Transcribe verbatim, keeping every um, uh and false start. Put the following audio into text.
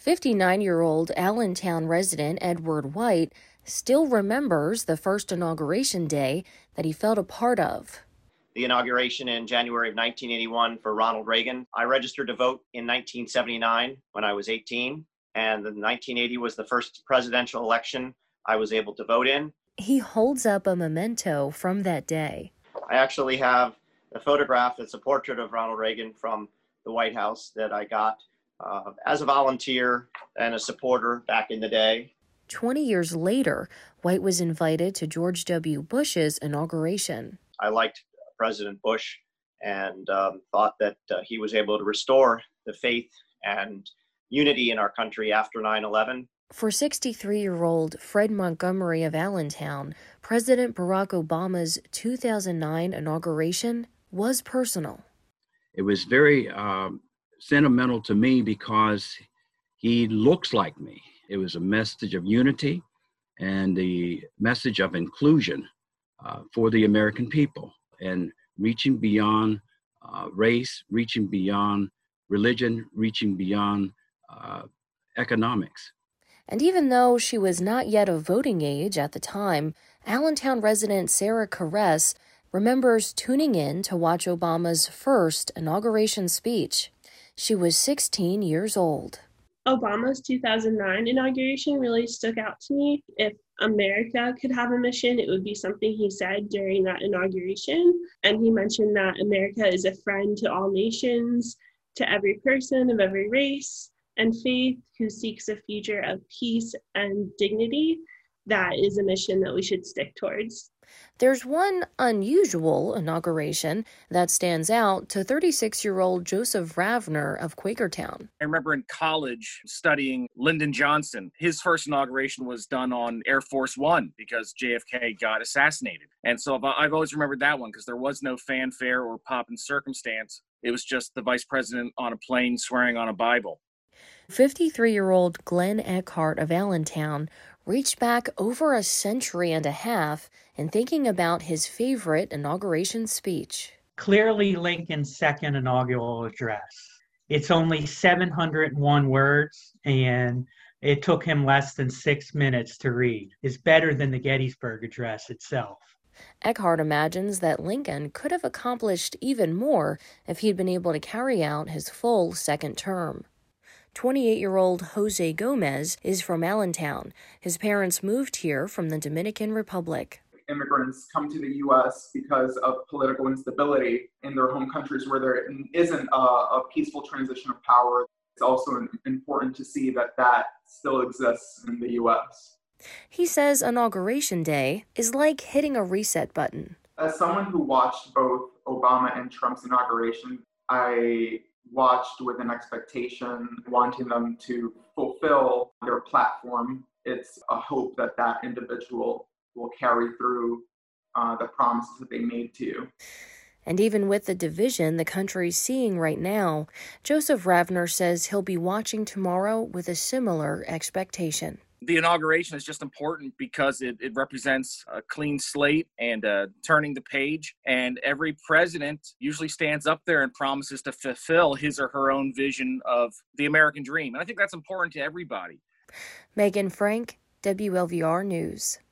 fifty-nine-year-old Allentown resident Edward White still remembers the first inauguration day that he felt a part of. The inauguration in January of nineteen eighty-one for Ronald Reagan. I registered to vote in nineteen seventy-nine when I was eighteen, and the nineteen eighty was the first presidential election I was able to vote in. He holds up a memento from that day. I actually have a photograph that's a portrait of Ronald Reagan from the White House that I got uh, as a volunteer and a supporter back in the day. Twenty years later, White was invited to George W. Bush's inauguration. I liked President Bush and um, thought that uh, he was able to restore the faith and unity in our country after nine eleven. For sixty-three-year-old Fred Montgomery of Allentown, President Barack Obama's two thousand nine inauguration was personal. It was very um, sentimental to me because he looks like me. It was a message of unity and the message of inclusion uh, for the American people, and reaching beyond uh, race, reaching beyond religion, reaching beyond uh, economics. And even though she was not yet of voting age at the time, Allentown resident Sarah Caress remembers tuning in to watch Obama's first inauguration speech. She was sixteen years old. Obama's two thousand nine inauguration really stuck out to me. If America could have a mission, it would be something he said during that inauguration. And he mentioned that America is a friend to all nations, to every person of every race and faith who seeks a future of peace and dignity. That is a mission that we should stick towards. There's one unusual inauguration that stands out to thirty-six-year-old Joseph Ravner of Quakertown. I remember in college studying Lyndon Johnson. His first inauguration was done on Air Force One because J F K got assassinated. And so I've always remembered that one because there was no fanfare or pomp and circumstance. It was just the vice president on a plane swearing on a Bible. fifty-three-year-old Glenn Eckhart of Allentown reached back over a century and a half in thinking about his favorite inauguration speech. Clearly Lincoln's second inaugural address. It's only seven hundred one words, and it took him less than six minutes to read. It's better than the Gettysburg Address itself. Eckhart imagines that Lincoln could have accomplished even more if he'd been able to carry out his full second term. twenty-eight-year-old Jose Gomez is from Allentown. His parents moved here from the Dominican Republic. Immigrants come to the U S because of political instability in their home countries where there isn't a, a peaceful transition of power. It's also important to see that that still exists in the U S. He says Inauguration Day is like hitting a reset button. As someone who watched both Obama and Trump's inauguration, I watched with an expectation, wanting them to fulfill their platform. It's a hope that that individual will carry through uh, the promises that they made to you. And even with the division the country's seeing right now, Joseph Ravner says he'll be watching tomorrow with a similar expectation. The inauguration is just important because it, it represents a clean slate and uh, turning the page. And every president usually stands up there and promises to fulfill his or her own vision of the American dream. And I think that's important to everybody. Megan Frank, W L V R News.